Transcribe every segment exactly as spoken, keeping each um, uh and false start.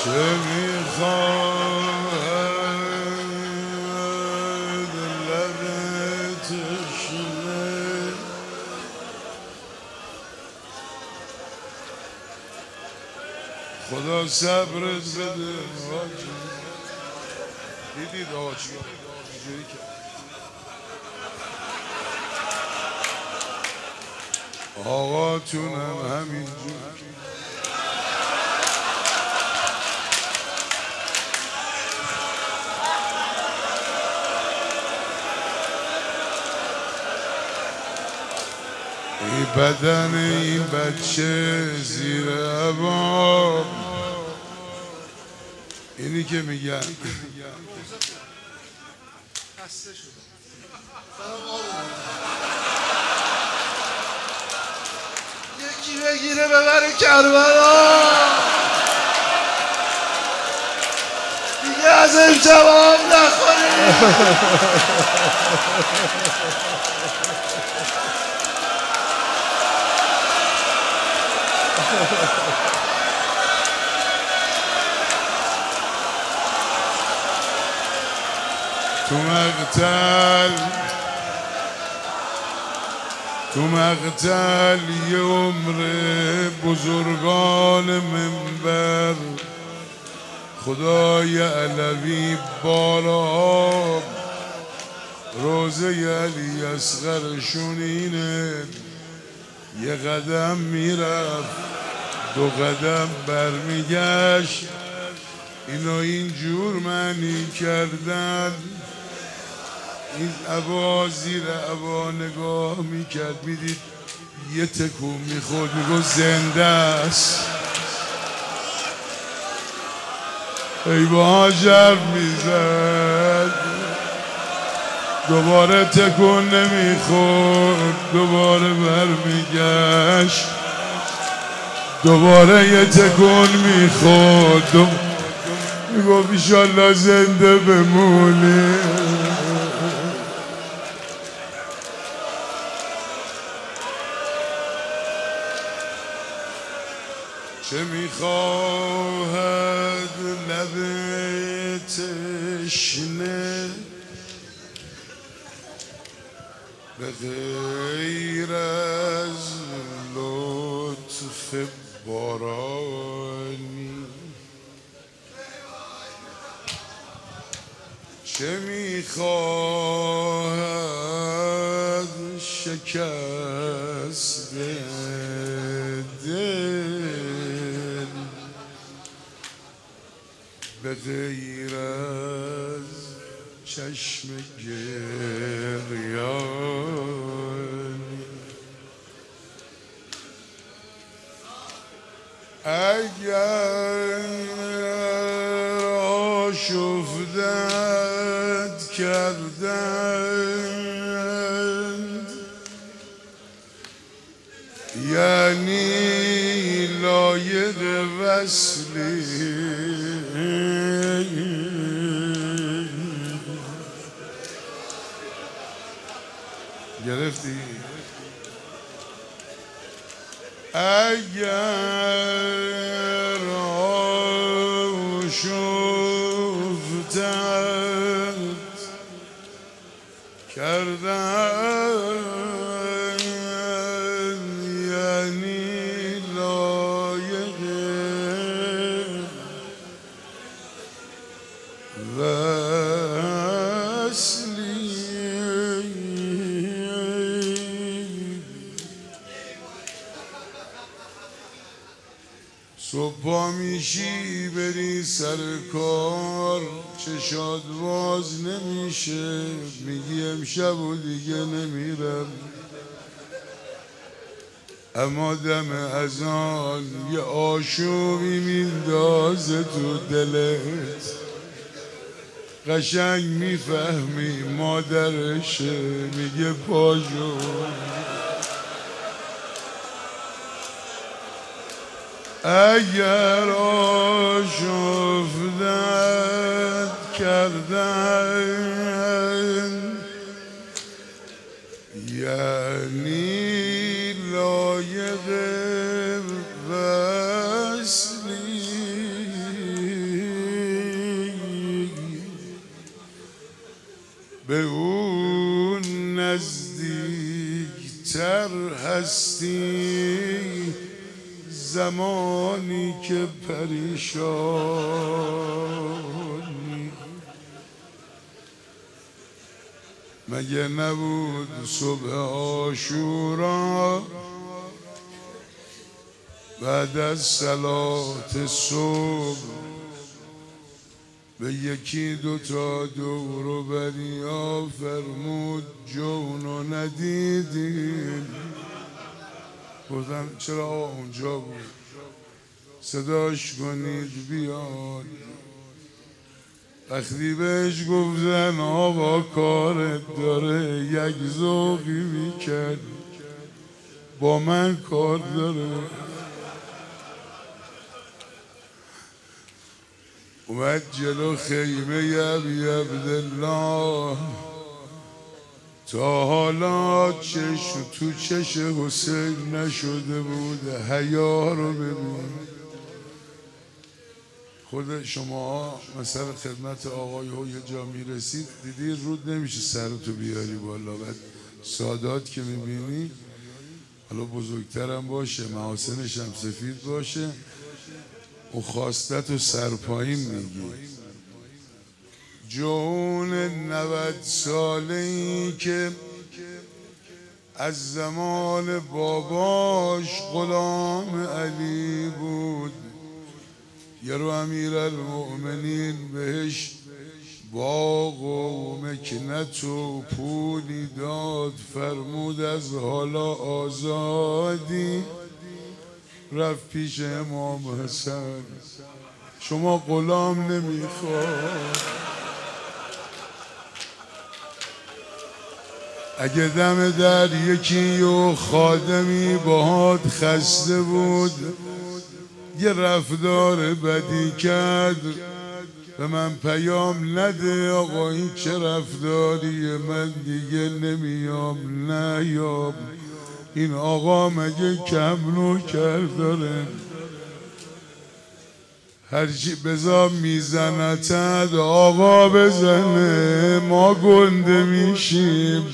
چه میخواد لب تشنه خدا صبرت بده دیدید آقا چیکار اینجوری که آقاتونم همینجور این بدن این بچه زیر عباب اینی که میگن خسته شد یکی بگیره ببره کربلا دیگه از این جواب نخوریم تو مقتل تو مقتل یه عمر بزرگان منبر خدای علوی بالا روزه علی اصغرشون اینه یه قدم میرفت دو قدم برمیگشت اینو اینجور معنی کردن این عبا زیر عبا نگاه میکرد میدید یه تکون میخورد میگو زنده است ای با جرم میزد دوباره تکون نمیخورد دوباره برمیگشت دوباره یه تکون میخورد دو... میگو بیشالله زنده بمونی چه میخواهد لب تشنه به غیر از لطف بارانی چه میخواهد شکست دل به غیر از چشم گریانی اگر آشفتت کردند یعنی لایق وصلی گرفتی؟ اگر آشفتت کردن یعنی لایق وصلی صبح پا میشی بری سر کار چشات باز نمیشه میگی امشب و دیگه نمیرم اما دم اذان یه آشوبی میندازه تو دلت قشنگ میفهمی مادرشه میگه پاجو اگر آشفتت کردن یعنی لایق وصلی نزدیکتر هستی زمانی که پریشانی. مگه نبود صبح عاشورا بعد از صلات صبح به یکی دوتا دورو بریا فرمود جونو ندیدین. گفتن چرا آقا اونجا بود؟ صداش کنید بیاد. وقتی بهش گفتن آقا کارت داره یک ذوقی میکرد با من کار داره، اومد جلو خیمه ابی عبدالله. تا حالا چشم تو چش حسین نشده بود، حیا رو ببین. خود شما مثلا خدمت آقای ها یه جا میرسید دیدی رود نمیشه سرتو بیاری بالا، بعد سادات که میبینی حالا بزرگترم باشه محاسنش هم سفید باشه او خواستت و سرپایین میگی. جون نود ساله ای که از زمان باباش غلام علی بود، یه رو امیرالمؤمنین بهش باغ و مکنت و پولی داد، فرمود از حالا آزادی. رفت پیش امام حسن، شما غلام نمیخواد؟ اگه دم در یکی و خادمی باهات خسته بود یه رفتار بدی کرد، به من پیام نده آقا این چه رفتاریه، من دیگه نمیام. نه یا این آقا مگه کم نوکر داره؟ هرچی بزا میزنتد آقا بزنه، ما گنده میشیم.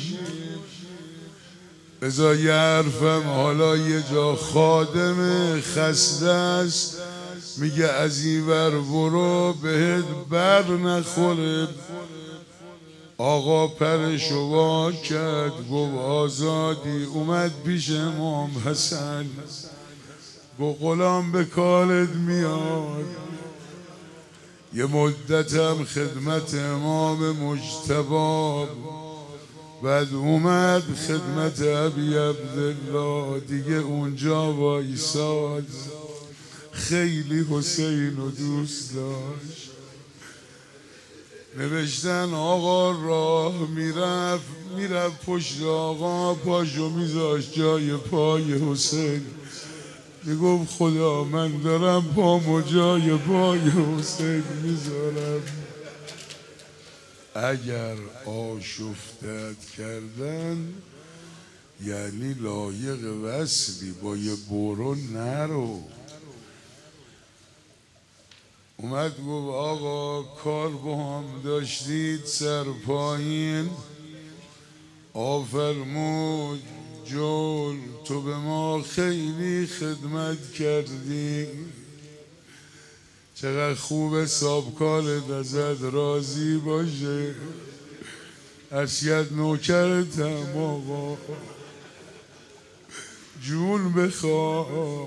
بزا یه حرفم حالا یه جا خادم خسته است میگه از این ور برو بهت بر نخوره. آقا پرشو وا کرد گفت آزادی. اومد پیش امام حسن گفت غلام به کارت میاد. یه مدتم خدمت امام مجتبی، بعد اومد خدمت ابی عبدالله دیگه اونجا وایساد. خیلی حسین رو دوست داشت. نوشتن آقا راه میرفت میرفت پشت آقا پاشو میذاشت جای پای حسین، میگفت خدا من دارم پامو جای پای حسین میذارم. اگر آشفتت کردن یعنی لایق وصلی، با یه برو نرو. اومد گفت آقا کار با هم داشتید سر پایین، آفرمود جول تو به ما خیلی خدمت کردی، چقدر خوب سابکارت ازت راضی باشه. اسید نوکرتم آقا جون بخواه.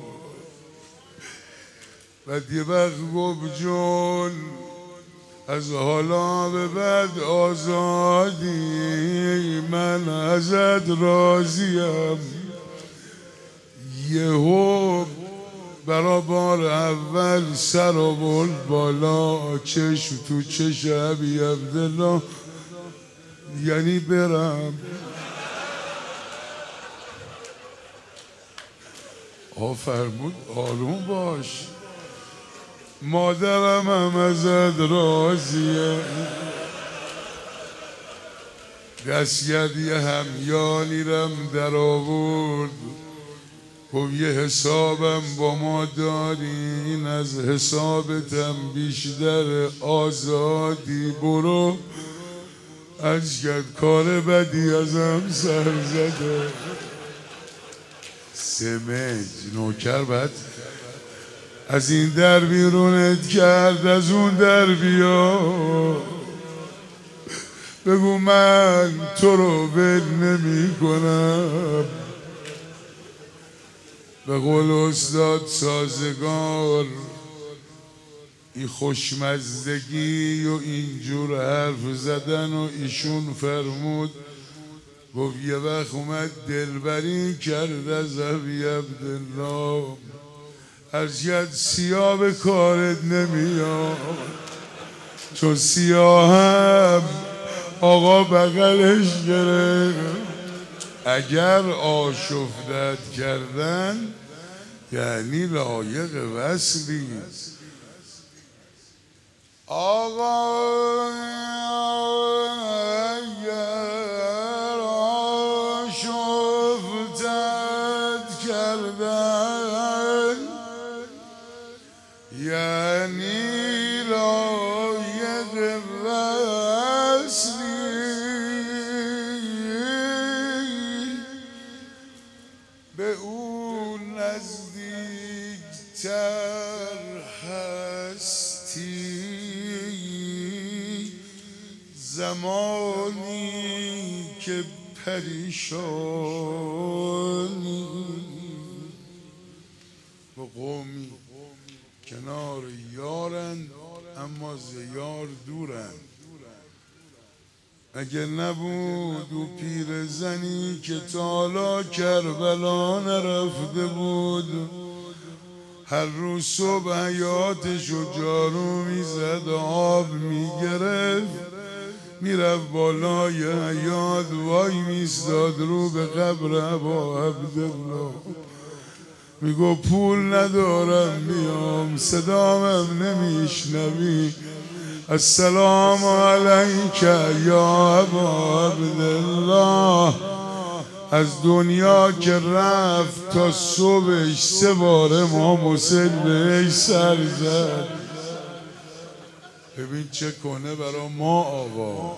بعد یه وقت گفت جون از حالا به بعد آزادی، من ازت راضیم. یهو برا بار اول سر آورد بالا، چشم تو چش ابی عبدالله، یعنی برم. آفرمود آروم باش، مادرم هم ازت راضیه. دستگرد یه همیانی رم در آورد، خب یه حسابم با ما داری، این از حسابتم بیشتر، آزادی برو عرض کرد کار بدی ازم سر زده. سمج نوکر بعد از این در بیرونت کرد، از اون در بیا، بگو من تو رو ول نمی کنم. به قول استاد سازگار این خوشمزدگی و اینجور حرف زدن و ایشون فرمود گفت یه وقت اومد دلبری کرد از ابی عبدالله، هرچند سیاه به کارت نمیاد، چون سیاه هم آقا بغلش گرفت. اگر آشفتت کردن یعنی لایق وصلی. آقا اگر آشفتت کردن یعنی لایق وصلی. به اون نزدیکتر هستی زمانی که پریشانی. و قومی کنار یارند اما ز یار دورند. اگر نبود و پیر زنی که تالا کربلا نرفته بود، هر روز صبح حیاتشو جارو میزد، آب میگرفت، میرفت بالای حیات وای میستاد رو به قبر ابا عبدالله، میگو پول ندارم بیام، صدامم نمیشنوی، السلام علیک یا ابا عبدالله. از دنیا که رفت تا صبحش سه بار امام حسین بهش سر زد. ببین چه کنه برا ما آقا.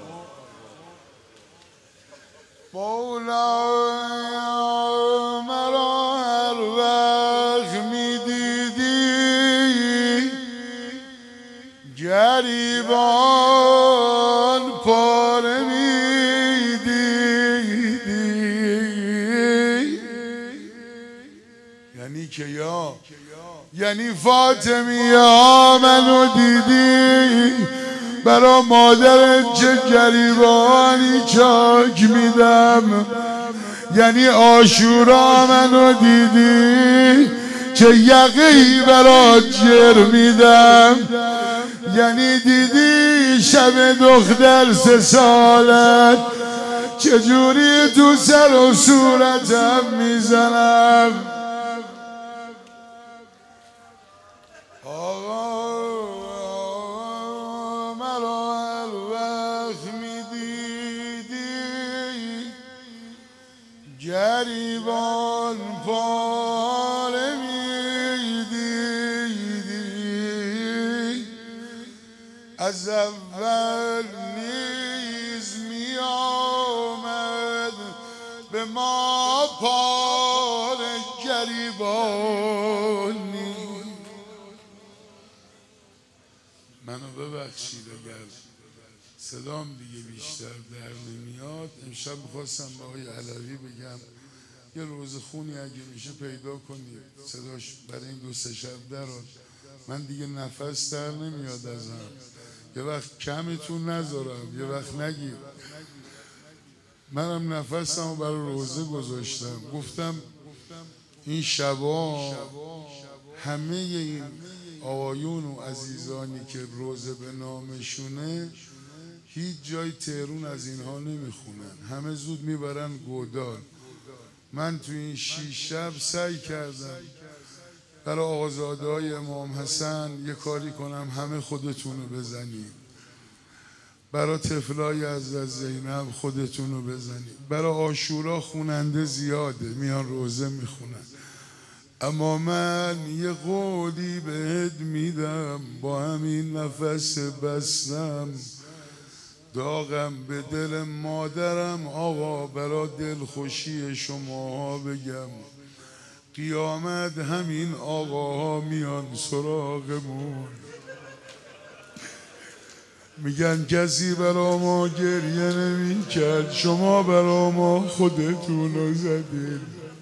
مولا مرا هر وقت میدیدی گریبان پاره میدیدی، یعنی که یا یعنی فاطمی ها منو دیدی، برا مادرت چه گریبانی چاک میدم. یعنی عاشورا منو دیدی چه یقهی برات جر میدم. یعنی دیدی شب دختر سه سالت چجوری تو سر و صورتم میزنم. آقا مرا هر وقت میدیدی گریبان پاره میدیدی، از اول نیز میآمد به ما پاره گریبانی. منو ببخشید اگر صدام دیگه بیشتر در نمیاد. امشب میخواستم به آقای علوی بگم یه روز خونی اگه میشه پیدا کنید صداش برای این دو سه شب دراد. من دیگه نفس در نمیاد ازم، یه وقت کمتون نذارم یه وقت نگیر. منم نفسمو برای روزه گذاشتم، گفتم این شبا همه این آقایون و عزیزانی که روزه به نامشونه هیچ جای تهرون از اینها نمیخونن، همه زود میبرن گودال. من تو این شیش شب سعی کردم برای آقازاده های امام حسن یه کاری کنم همه خودتونو بزنید، برای طفلای از زینب خودتونو بزنید، برای عاشورا خوننده زیاده میان روزه میخونن. اما من یه قولی بهت میدم با همین نفس بستم داغم به دل مادرم آقا برا دلخوشی شما بگم قیامت همین آقاها میان سراغمون میگن کسی برا ما گریه نمی کرد شما برا ما خودتون رو زدین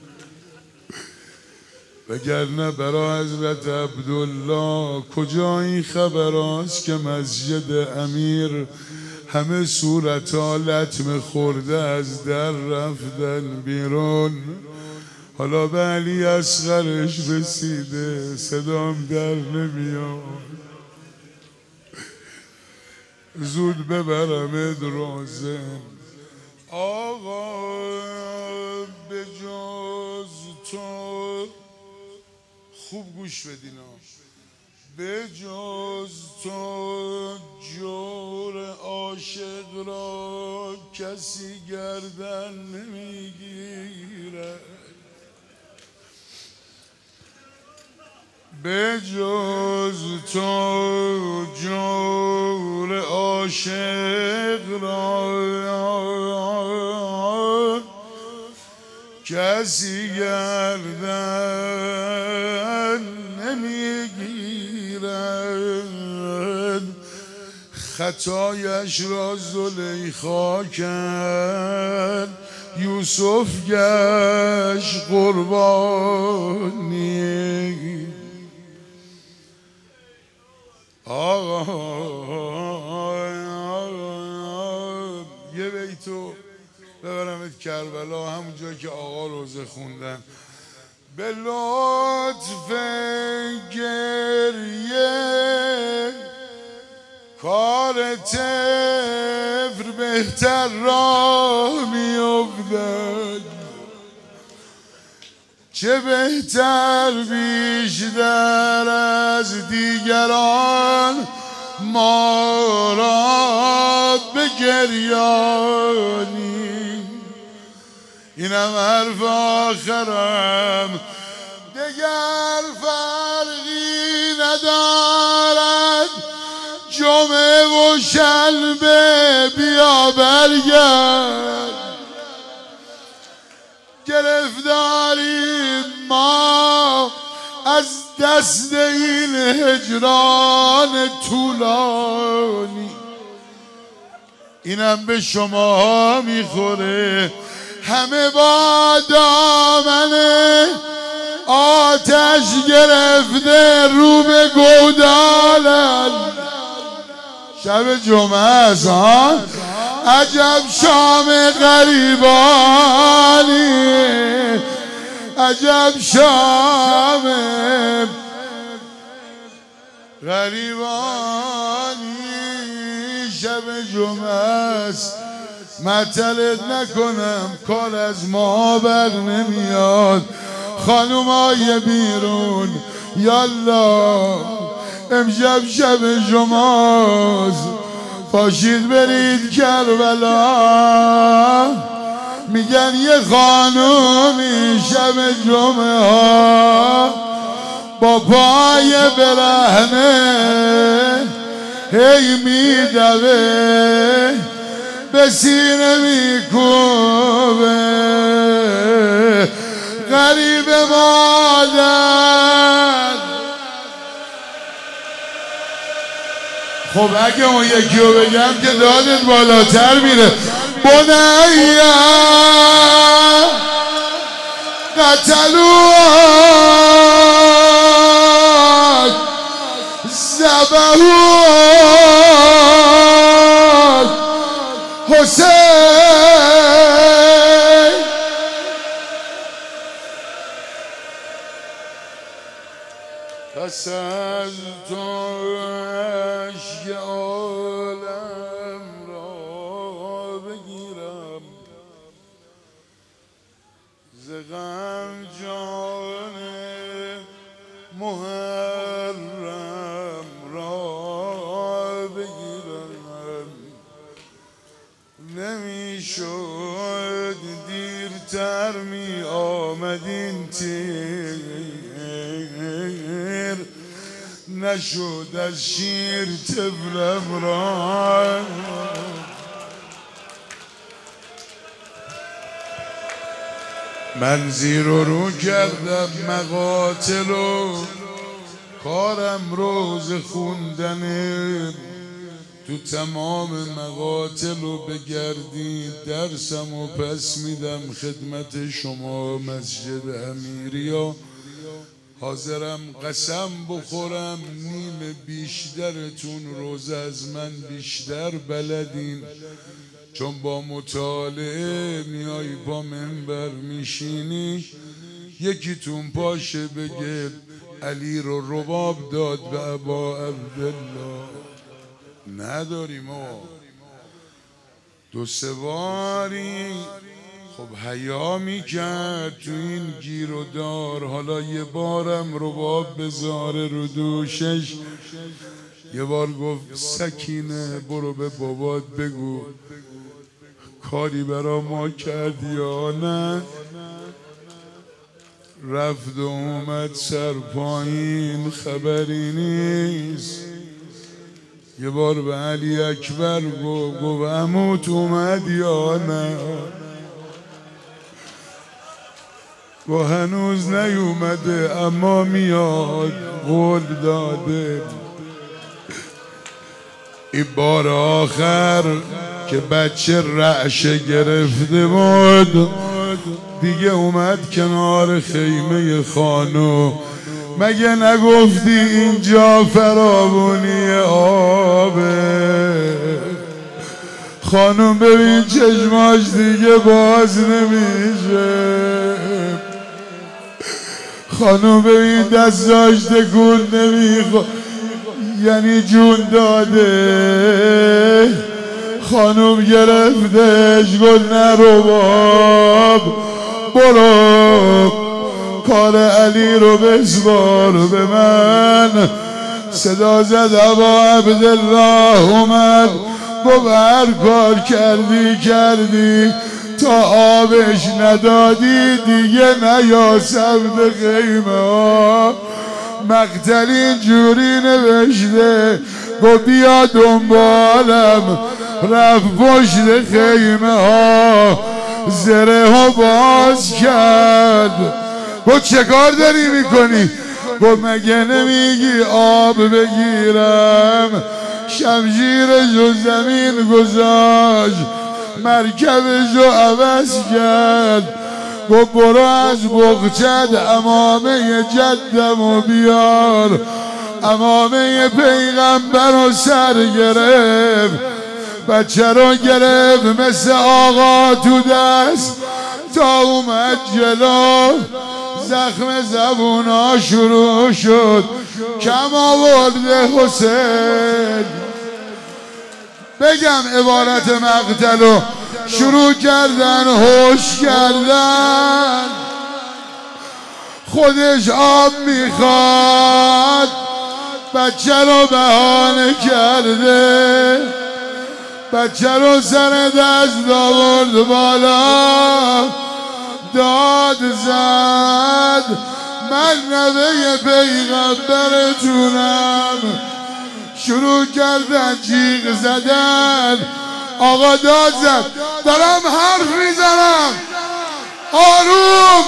وگرنه برا حضرت عبدالله کجا این خبر است که مسجد امیر همه صورتها لطمه خورده از در رفتن بیرون حالا به علی اصغرش رسیده صدام در نمیاد زود ببرم درازم آقا به جز تو خوب گوش بدین به جز تو جور عاشق را کسی گردن نمیگیره به جز تو جور عاشق را کسی گردن نمیگیرد خطایش را زلیخا کرد یوسف گشت قربانی آقا یه بیتو ببرمت کربلا همونجا که آقا روزه خوندن به لطف گریه کار طفل بهتر را میافتد چه بهتر بیشتر از دیگران ما را بگریانی اینم حرف آخرم دگر فرقی ندارد جمعه و شنبه بیا برگرد گرفتاریم ما از دست این هجران طولانی اینم به شما میخوره همه با دامن آتش گرفته رو به گودالن شب جمعه است ها عجب شام غریبانی عجب شام غریبانی شب جمعه است مطلت نکنم کار از ما بر نمیاد خانومای بیرون یالا امشب شب شماست پاشید برید کربلا میگن یه خانومی شب جمعه ها با پای برهنه هی میدوه به سینه میکوبه غریب مادر خب اگه اون یکی رو بگم که دادت بالاتر میره بنیا قتلوات زبهوات حسین پس از تو اشک عالم را بگیرم ز غم جان محرم را بگیرم نمیشد دیرتر می آمد این تیر نشد از شیر طفلم را من زیر و رو کردم مقاتل و کارم روز خوندنه، تو تمام مقاتل و بگردید درسم و پس میدم خدمت شما مسجد امیریا. حاضرم قسم بخورم نیم بیشترتون روز از من بیشتر بلدین، چون با مطالعه میای با منبر میشینی یکیتون پاشه بگه علی رو رباب داد به ابا عبدالله. نداریم آقا. دو سه باری خب حیا میکرد تو این گیر و دار، حالا یه بارم رباب بذاره رو دوشش. یه بار گفت سکینه برو به بابات بگو کاری برا ما کردی یا نه. رفت و اومد سر پایین خبری نیست. یه بار به علی اکبر گفت گفت عموت اومد یا نه. و هنوز نیومده اما میاد قول داده. این بار آخر که بچه رعشه گرفته بود دیگه اومد کنار خیمه خانو. مگه نگفتی اینجا فراوونی آبه؟ خانم ببین چشماش دیگه باز نمیشه. خانم ببین دستاش تکون نمیخواد، یعنی جون داده. خانم گرفتش گل نرو باب، برو کار علی رو بسپار به من. صدا زد ابا عبدالله اومد گفت هر کار کردی کردی تا آبش ندادی دیگه نیا سمت خیمه ها. مقتل اینجوری نوشته گفت بیا دنبالم. رفت پشت خیمه ها زره ها باز کرد. گفت چه کار داری میکنی؟ گفت مگه نمیگی آب بگیرم؟ شمشیرشو زمین گذاشت مرکبشو عوض کرد. گفت برو از بغچت امامه جدم و بیار. امامه پیغمبر رو سر گرفت، بچه رو گرفت مثل آقا تو دست تا اومد جلو. زخم زبونا شروع شد کم آورده حسین. بگم عبارت مقتلو شروع کردن هوش کردن. خودش آب میخواد بچه رو بهانه کرده. بچه رو سر دست آورد بالا داد زد من نوه پیغمبرتونم. شروع کردن جیغ زدن. آقا داد زد دارم حرف میزنم آروم.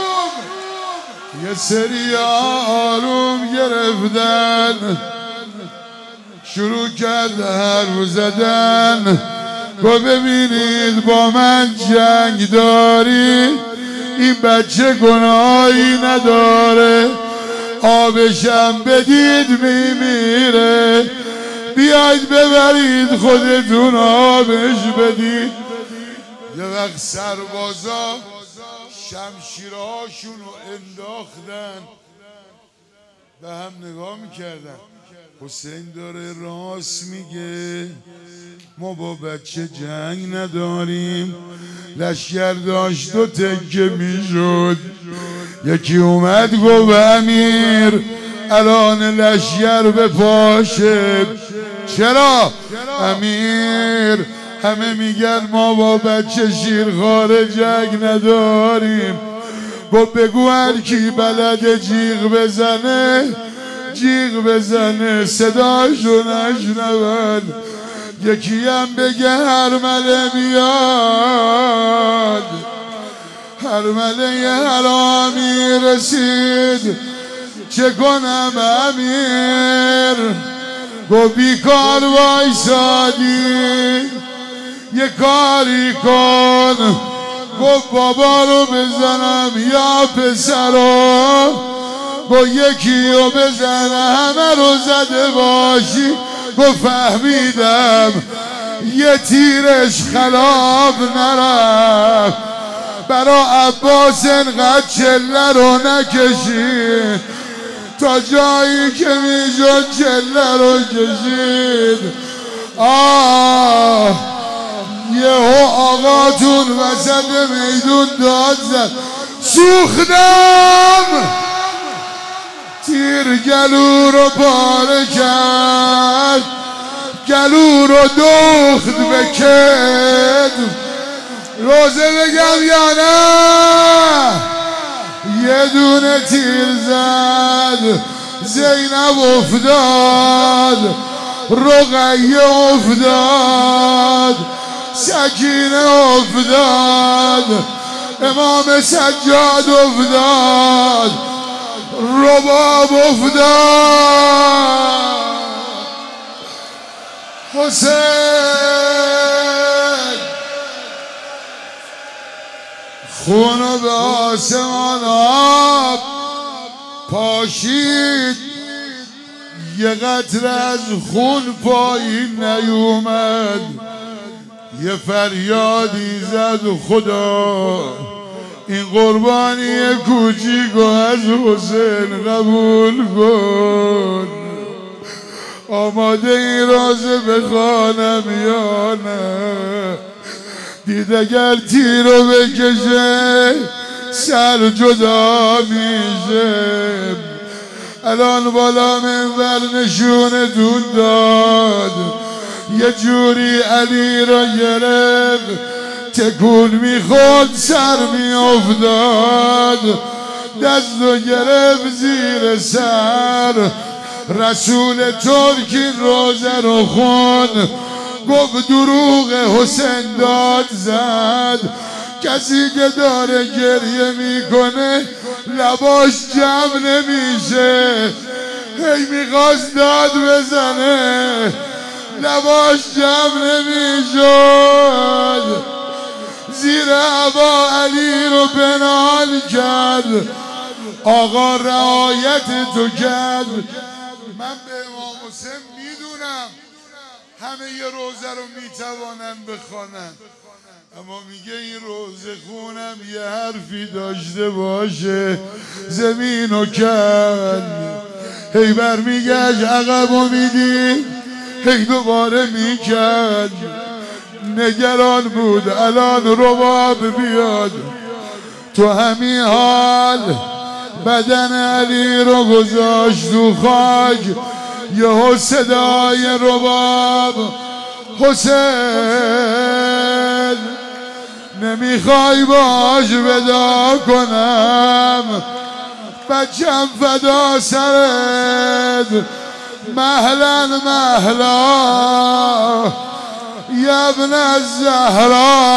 یه سری آروم گرفتن شروع کرد حرف زدن. گفت ببینید با من جنگ داری، این بچه گناهی نداره، آبشم بدید میمیره، بیاید ببرید خودتون آبش بدید. یه وقت سربازا شمشیرهاشون رو انداختن به هم نگاه میکردن. حسین داره راست میگه، ما با بچه جنگ نداریم. لشکر داشت دو تکه میشد. یکی اومد گفت امیر الان لشکر به پاشه. چرا؟ امیر همه میگن ما با بچه شیرخواره جنگ نداریم. گفت بگو هر کی بلد جیغ بزنه جیغ بزنه صداشو نشنون. یکی هم بگه هرمله بیاد هرمله حرامی رسید چه کنم امیر؟ گو بیکار وایسادی یه کاری کن. گو بابا رو بزنم یا پسرو؟ گو یکی رو بزنم همه رو زده باشی؟ گو فهمیدم یه تیرش خلاف نرفت. برا عباس انقدر چله رو نکشید تا جایی که میشد چله رو کشید. آه یهو آقاتون وسط میدون داد زد سوختم. تیر گلو رو پاره کرد، گلو رو دوخت به کتف. روزه بگم یا نه؟ یه دونه تیر زد، زینب افتاد، رقیه افتاد، سکینه افتاد، امام سجاد افتاد، رباب افتاد. حسین خونو به آسمان آب پاشید، یه قطره از خون پایین نیومد. یه فریادی زد خدا این قربانی کوچیکو از حسین قبول کن. آماده این رازه بخوانم یا نه؟ دید اگر تیر رو بکشه سر جدا میشه. الان بالا منبر نشونتون داد، یه جوری علی را گرفت، تکون میخورد سر میافتاد، دست رو گرفت زیر سر. رسول ترکی روزه رو خون، گفت دروغ حسین داد زد. کسی که داره گریه میکنه لباش جمع نمیشه، هی میخواست داد بزنه لباش جمع نمیشد. زیر عبا علی رو پنهان کرد، آقا رعایت تو کرد. من به امام حسین میدونم همه یه روزه رو میتوانن بخوانن، اما میگه این روزه خونم یه حرفی داشته باشه زمین و کن. هی بر میگشت عقب و میدید، هی دوباره میکن. نگران بود الان رباب بیاد. تو همین حال بدن علی رو گذاشت تو خاک. یهو صدای رباب حسین نمیخوای باش ودا کنم؟ بچم فدا سرت، مهلا مهلا یا ابن الزهرا.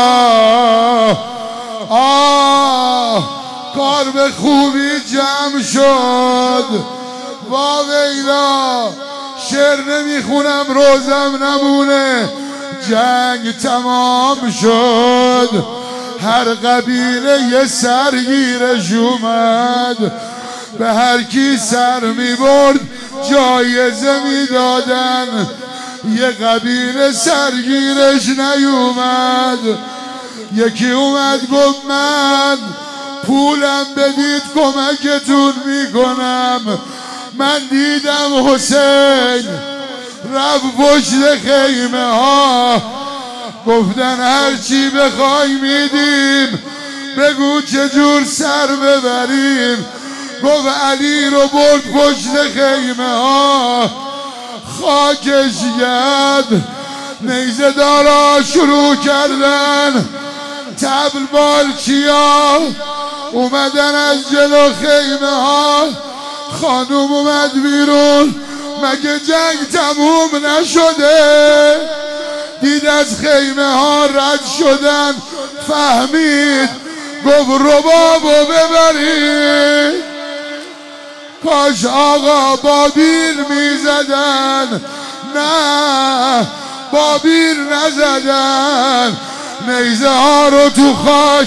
آه کار به خوبی جمع شد. واویلا شعر نمیخونم روزم نمونه. جنگ تمام شد، هر قبیله یه سرگیرش اومد. به هر کی سر میبرد جایزه میدادن. یه قبیله سرگیرش نیومد. یکی اومد گفت من پولم بدید کمکتون میکنم. من دیدم حسین رفت پشت خیمه ها، گفتن هرچی بخوای میدیم، بگو چجور سر ببریم. گفت علی رو برد پشت خیمه ها، خاکش گرد. نیزه دارا شروع کردن، طبل بالچیا اومدن از جلو خیمه ها. خانوم اومد بیرون، مگه جنگ تموم نشده؟ دید از خیمه ها رد شدن، فهمید گفت ربابو ببرید. کاش آقا بابیل میزدن، نه بابیل نزدن، نیزه ها رو تو خاک.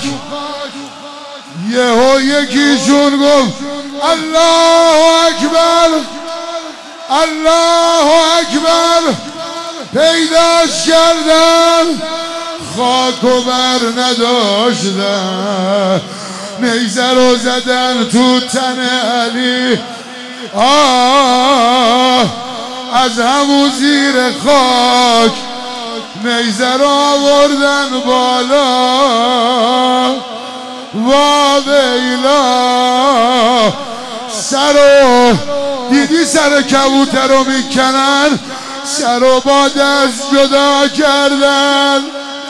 یهو یکیشون گفت الله اکبر الله اکبر. پیداش کردن خاک و بر نداشتن، نیزه رو زدن تو تن علی. آه از همون زیر خاک نیزه رو آوردن بالا. وا ویلا، سرو دیدی سر کبوتر رو میکنن، سر رو با دست جدا کردن.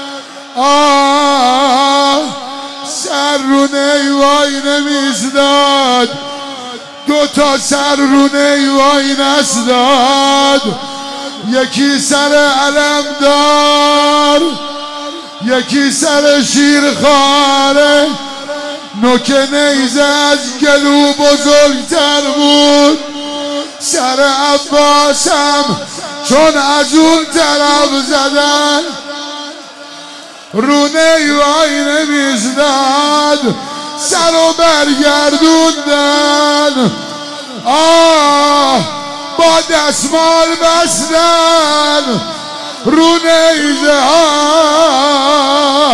آه سر رو نیوای نمیزداد، دو تا سر رو نیوای نزداد. یکی سر علم دار، یکی سر شیرخواره. نوک نیزه از گلو بزرگتر بود. سر عباسم چون از اون طرف زدن، رو نیوای نمیزداد، سر رو برگردوندن. آه با دستمال بستن رو نیزه ها.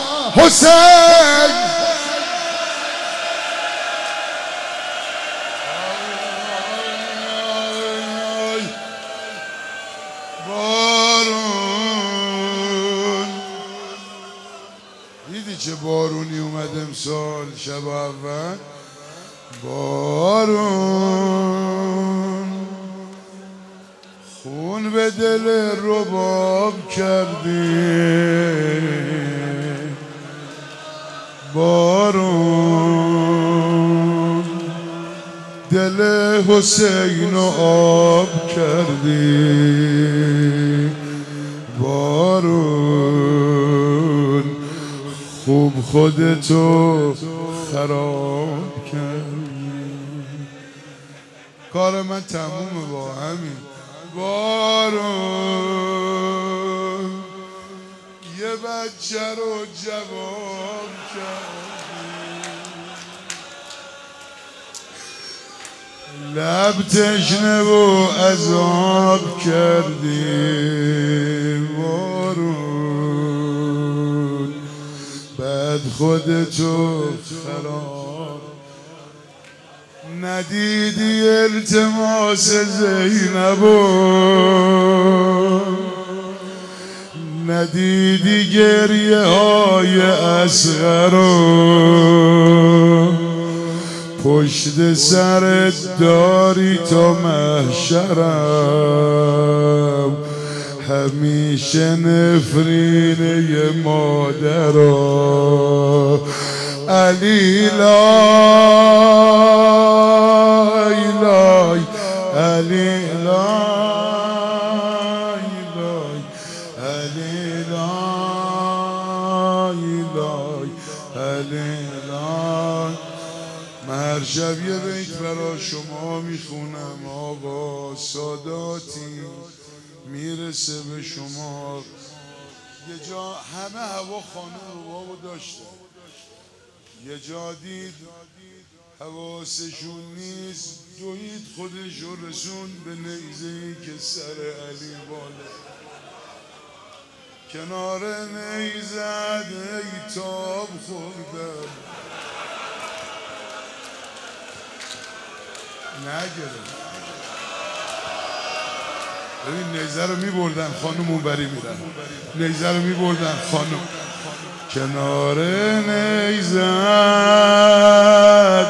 حسین بارون، دیدی چه بارونی اومد امسال شب اول؟ بارون خون به دل رباب کردی. بارون دل حسین آب کردی. بارون خوب خودتو خراب کردی. کار من تمومه با همین. بارون یه بچه رو جواب کردی. لب تشنه و عذاب کردی. بارون بعد خودتو خراب. ندیدی التماس زینبو، ندیدی گریه های اصغرو. پشت سرت داری تا محشرم، همیشه نفرینه مادرها. علی لای لای، علی لای لای، علی لای لای، علی لای. من هر شب یه بیت برا شما میخونم آقا، ساداتی میرسه به شما. یه جا همه هوا خانم روبابو داشتن، یه جا دید حواسشون نیست، دوید خودشو رسون به نیزه‌ای که سر علی بالا. کنار نیزه ایتاب خوردم نگرم. ببین نیزه رو می بردن خانم اون بری میرن، نیزه رو می بردن خانم. کنار نیزت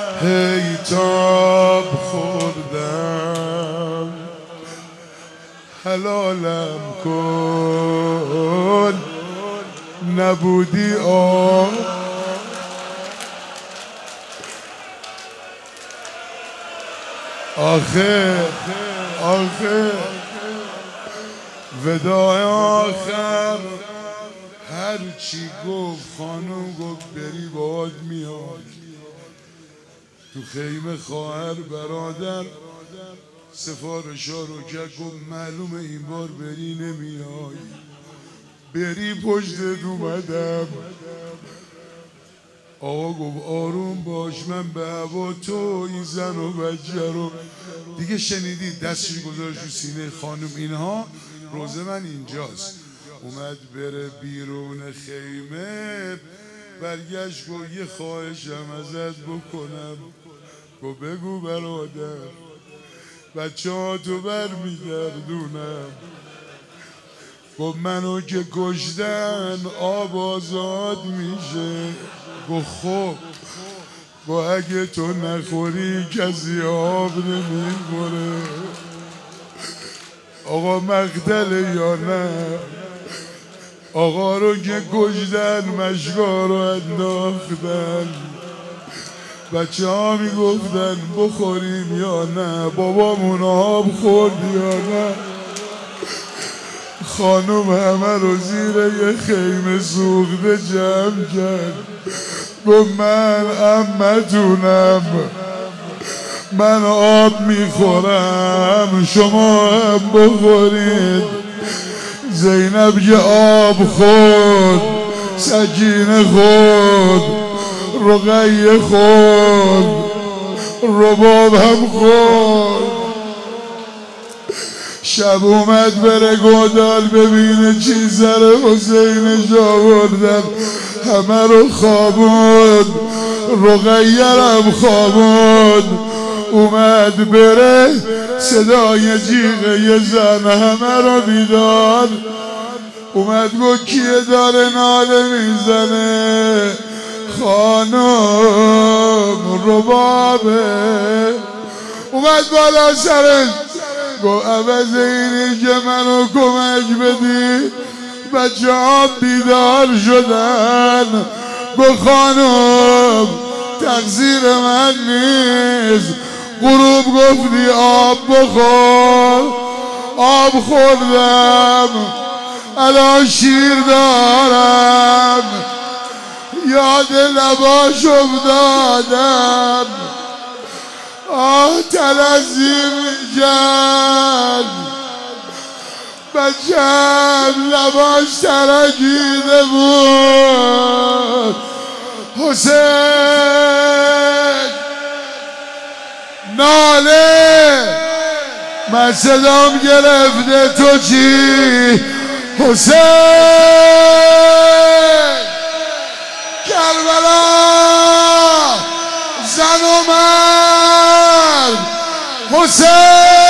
هیتاب خوردم. حلالم کن نبودی آب. آخه آخه وداع آخر هر چی گفت خانم گفت بری باهات میاد. تو خیمه خواهر برادر سفارشا رو کرد، گفت معلومه این بار بری نمیای. بری پشتت اومدم. آقا گفت آروم باش، من به هوا تو این زن و بچه رو دیگه شنیدید. دستش گذاشت رو سینه خانم. اینها روزه من اینجاست. اومد بره بیرون خیمه، برگشت گفت یه خواهشم ازت بکنم. گفت بگو برادر. بچه ها تو بر میگردونم. گفت منو که کشتن آب آزاد میشه. گفت خب گفت اگه تو نخوری کسی آب نمیخوره. آقا مقتله یا نه؟ آقا رو که کشتن مشکا رو انداختن. بچه ها میگفتن بخوریم یا نه، بابامون آب خورد یا نه. خانم همه رو زیر یه خیمه سوخته جمع کرد. گفت من عمتونم، من آب میخورم، شما هم بخورید. زینب که آب خورد، سکینه خورد، رقیه خورد، رباب هم خورد. شب اومد بره گودال ببینه چی سر حسینش آوردن. همه رو خوابوند، رقیه هم خوابوند. اومد بره صدای جیغ یه زن همه رو بیدار. اومد گفت کیه داره ناله میزنه؟ خانم ربابه. اومد بالا سرش گفت عوض اینی که منو کمک بدی بچه ها بیدار شدن. گفت خانم تقصیر من نیست. غروب گفتی آب بخور، آب خوردم، الان شیر دارم، یاد لباش افتادم. آه تلزیم جد بچم لباش ترکیده بود. حسین ناله من صدام گرفته تو چی؟ حسین کربلا زن و مرد. حسین